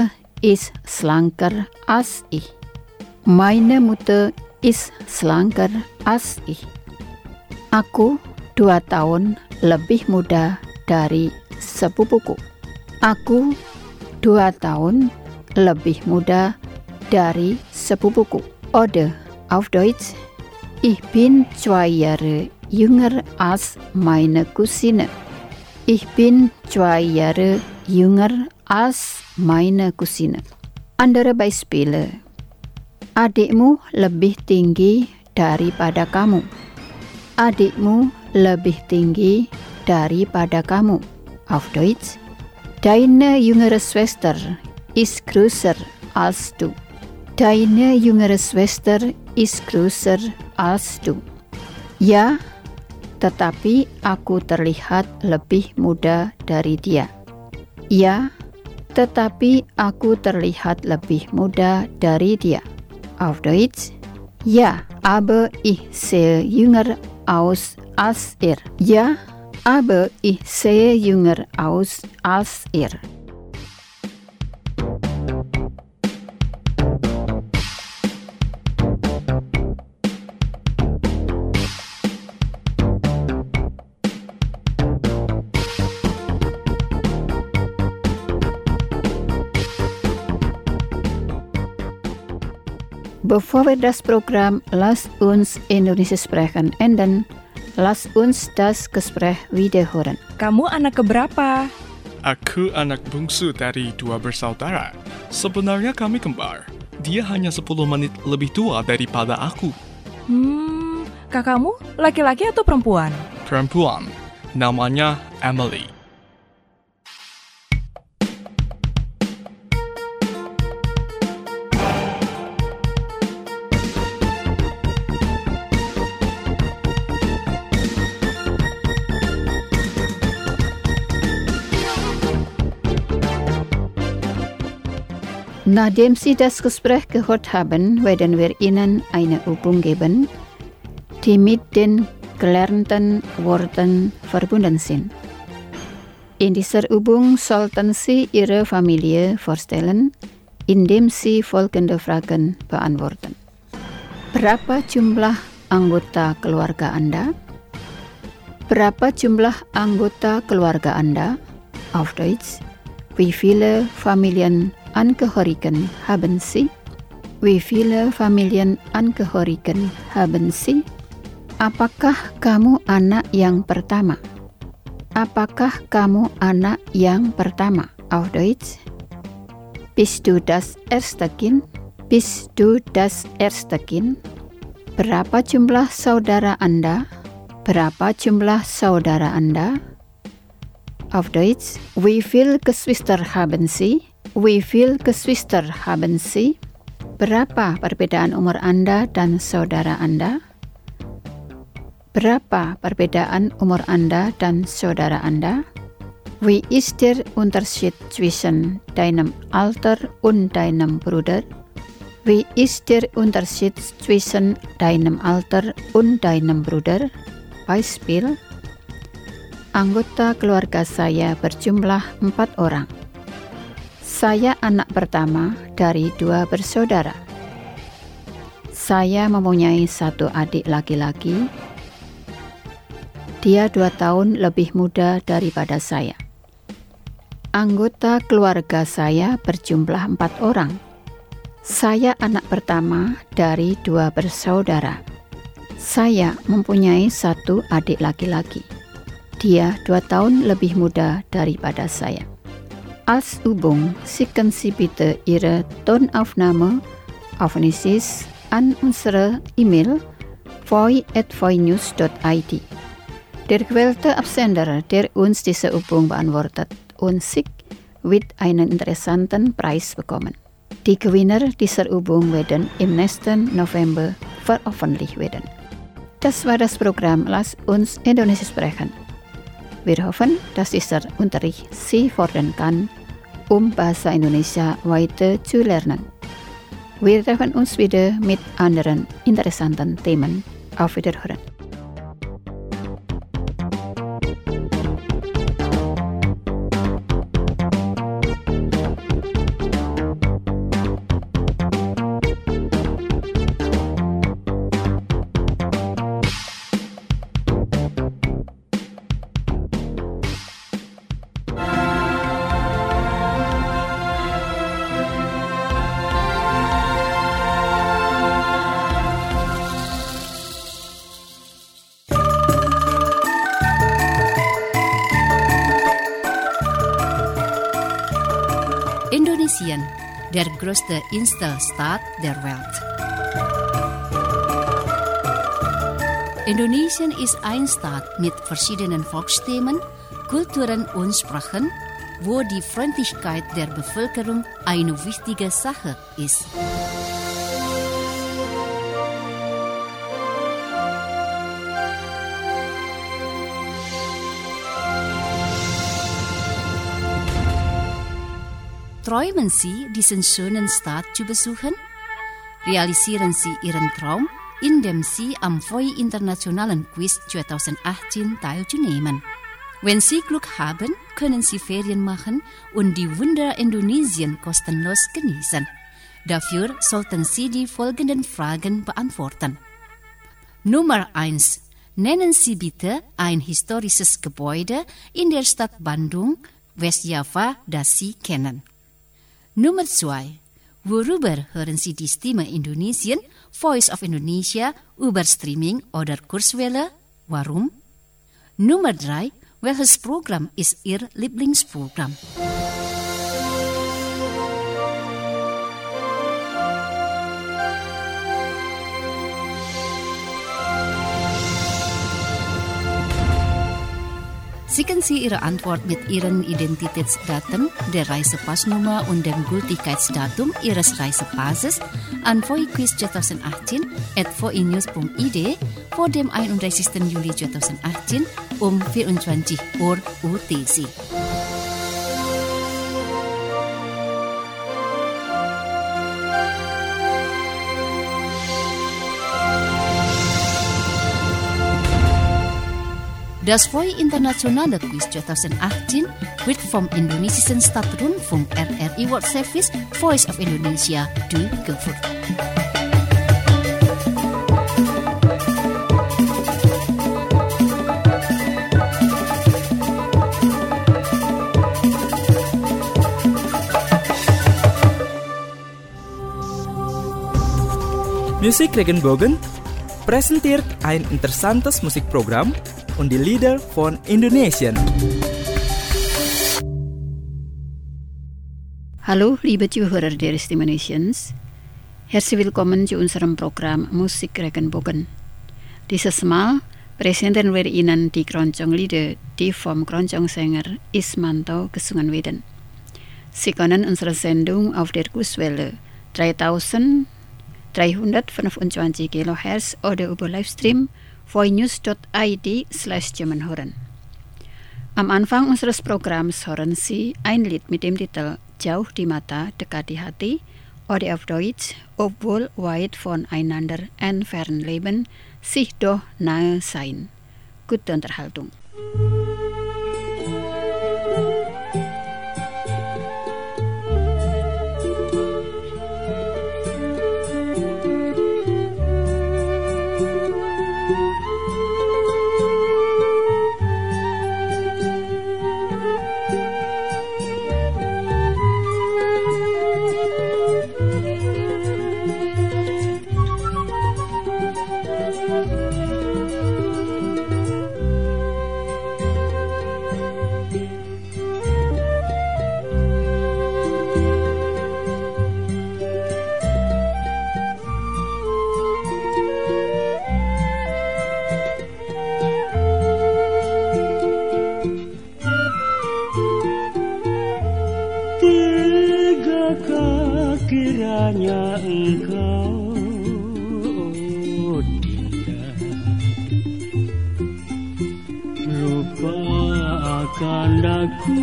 ist schlanker als ich. Meine Mutter ist schlanker als ich. Aku dua tahun lebih muda dari sepupuku. Aku dua tahun lebih muda dari sepupuku. Oder auf Deutsch, ich bin zwei Jahre jünger als meine Cousine. Ich bin zwei Jahre jünger als meine Cousine. Andere Beispiele. Adikmu lebih tinggi daripada kamu. Adikmu lebih tinggi daripada kamu. Auf Deutsch, deine jüngere Schwester ist größer als du. Deine jüngere Schwester ist größer als du. Ya, tetapi aku terlihat lebih muda dari dia. Ya, tetapi aku terlihat lebih muda dari dia. Auf Deutsch, ja, aber ich sehe jünger aus als er. Ja, aber ich sehe jünger aus als er. Bevor wir das Programm Lass uns Indonesia sprechen enden, lass uns das Gespräch wiederholen. Kamu anak keberapa? Aku anak bungsu dari dua bersaudara. Sebenarnya kami kembar. Dia hanya sepuluh menit lebih tua daripada aku. Hmm, kakakmu laki-laki atau perempuan? Perempuan. Namanya Emily. Nachdem Sie das Gespräch gehört haben, werden wir Ihnen eine Übung geben, die mit den gelernten Worten verbunden sind. In dieser Übung sollten Sie Ihre Familie vorstellen, indem Sie folgende Fragen beantworten. Berapa jumlah anggota keluarga Anda? Berapa jumlah anggota keluarga Anda? Auf Deutsch, wie viele Familien Angehörigen haben Sie? Wie viele Familienangehörigen haben Sie? Apakah kamu anak yang pertama? Apakah kamu anak yang pertama? Auf Deutsch, bist du das erste Kind? Bist du das erste Kind? Berapa jumlah saudara Anda? Berapa jumlah saudara Anda? Auf Deutsch, wie viele Geschwister haben Sie? Wie viele Geschwister haben Sie? Berapa perbedaan umur Anda dan saudara Anda? Berapa perbedaan umur Anda dan saudara Anda? Wie ist der Unterschied zwischen deinem Alter und deinem Bruder? Wie ist der Unterschied zwischen deinem Alter und deinem Bruder? Beispiel, anggota keluarga saya berjumlah empat orang. Saya anak pertama dari dua bersaudara. Saya mempunyai satu adik laki-laki. Dia dua tahun lebih muda daripada saya. Anggota keluarga saya berjumlah empat orang. Saya anak pertama dari dua bersaudara. Saya mempunyai satu adik laki-laki. Dia dua tahun lebih muda daripada saya. Als Übung schicken Sie bitte Ihre Tonaufnahme auf Nisis an unsere E-Mail voi at voinews dot i d. Der gewählte Absender, der uns diese Übung beantwortet und schickt, wird einen interessanten Preis bekommen. Die Gewinner dieser Übung werden im nächsten November veröffentlicht werden. Das war das Programm Lass uns Indonesia sprechen. Wir hoffen, dass dieser Unterricht Sie fordern kann, um Bahasa Indonesia weiter zu lernen. Wir treffen uns wieder mit anderen interessanten Themen. Auf Wiederhören. Indonesian, der größte Inselstaat der Welt. Indonesien ist ein Staat mit verschiedenen Volksstämmen, Kulturen und Sprachen, wo die Freundlichkeit der Bevölkerung eine wichtige Sache ist. Träumen Sie, diesen schönen Staat zu besuchen? Realisieren Sie Ihren Traum, indem Sie am V O I Internationalen Quiz zwanzig achtzehn teilzunehmen. Wenn Sie Glück haben, können Sie Ferien machen und die Wunder Indonesien kostenlos genießen. Dafür sollten Sie die folgenden Fragen beantworten. Nummer eins. Nennen Sie bitte ein historisches Gebäude in der Stadt Bandung, Westjava, das Sie kennen. Nummer zwei. Worüber hören Sie die Stimme Indonesien, Voice of Indonesia, über Streaming oder Kurzwelle? Warum? Nummer drei. Welches Programm ist Ihr Lieblingsprogramm? Schicken Sie Ihre Antwort mit Ihren Identitätsdaten, der Reisepassnummer und dem Gültigkeitsdatum Ihres Reisepasses an V O I Quiz zwanzig achtzehn at voinews punkt i d vor dem einunddreißigsten Juli zwanzig achtzehn um vierundzwanzig Uhr U T C. Das V O I Internationale Quiz zwanzig achtzehn wird vom indonesischen Staatsrundfunk R R I World Service Voice of Indonesia durchgeführt. Musik Regenbogen präsentiert ein interessantes Musikprogramm und die Lieder von Indonesien. Hallo liebe Zuhörer der Stimme Nations. Herzlich willkommen zu unserem Programm Musik Regenbogen. Dieses Mal präsentieren wir Ihnen die Keroncong-Lieder, die vom Keroncong-Sänger Ismanto gesungen werden. Sie können unsere Sendung auf der Kurzwelle dreitausenddreihundertfünfundzwanzig Kilohertz oder über Livestream voinews punkt i d slash German hören. Am Anfang unseres Programms hören Sie ein Lied mit dem Titel Jauh di Mata, dekat di hati, oder auf Deutsch, obwohl weit voneinander entfernt leben, sich doch nahe sein. Gute Unterhaltung. Kiranya engkau tidak lupa akan daku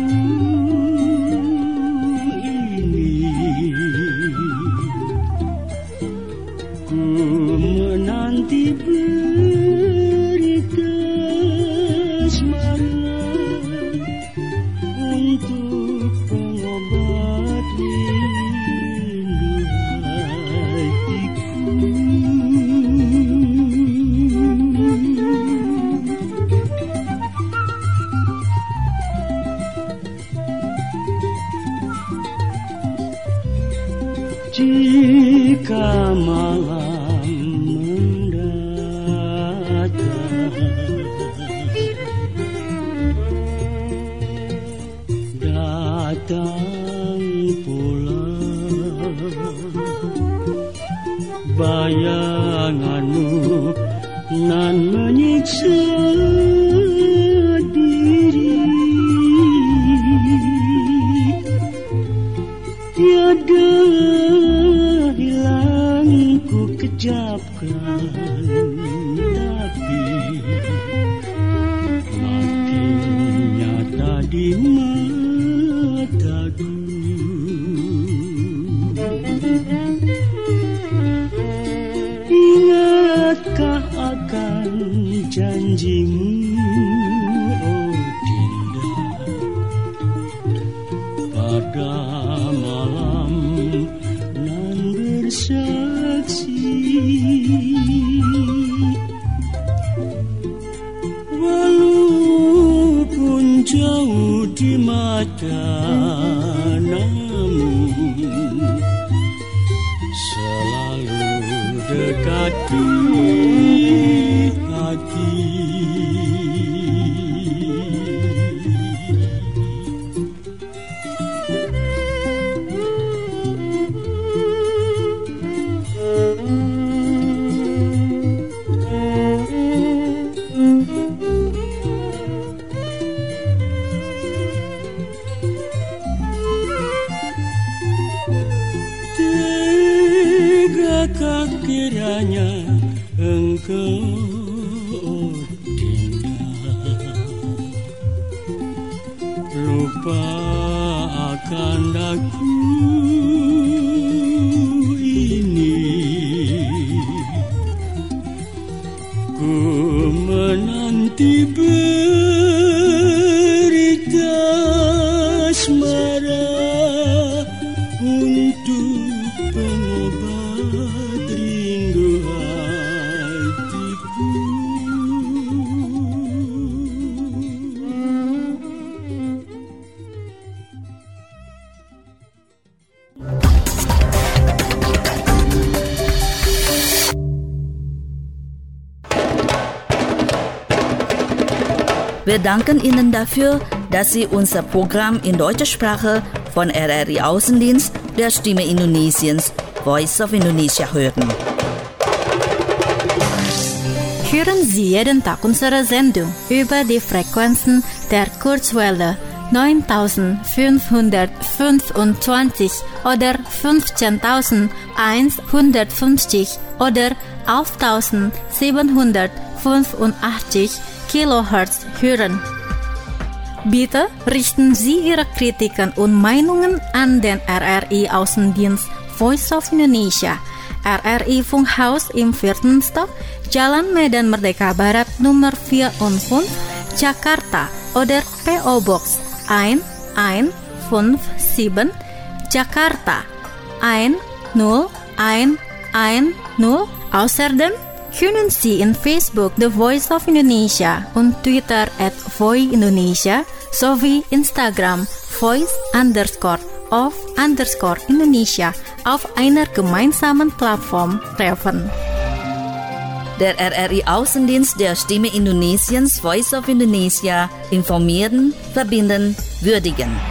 ini, ku menanti berita asmara untuk pengobat jika malam mendatang, datang pun bayanganmu nan menyiksa diri. Tiada hilang ku kejapkan, tapi makin nyata di mataku. Ingatkah akan janjimu, oh Dinda, pada malam nan bersaksi, walaupun jauh di mata, namun selalu dekat di hati. Tegakah kiranya engkau, oh Dinda, lupa akan aku ini? Ku menanti berita asmara untuk pengobat rindu hatiku. Wir danken Ihnen dafür, dass Sie unser Programm in deutscher Sprache von R R I Außendienst der Stimme Indonesiens, Voice of Indonesia hören. Hören Sie jeden Tag unsere Sendung über die Frequenzen der Kurzwelle neuntausendfünfhundertfünfundzwanzig oder fünfzehntausendeinhundertfünfzig oder elftausendsiebenhundertfünfundachtzig Kilohertz hören. Bitte richten Sie Ihre Kritiken und Meinungen an den R R I Außendienst Voice of Indonesia, R R I Funkhaus im vierten Stock, Jalan Medan Merdeka Barat Nummer vierundfünfzig, Jakarta, oder P O Box eins eins fünf sieben, Jakarta eins null eins eins null. Außerdem können Sie in Facebook The Voice of Indonesia und Twitter at Voi Indonesia sowie Instagram Voice underscore of underscore Indonesia auf einer gemeinsamen Plattform treffen. Der R R I Außendienst der Stimme Indonesiens, Voice of Indonesia, informieren, verbinden, würdigen.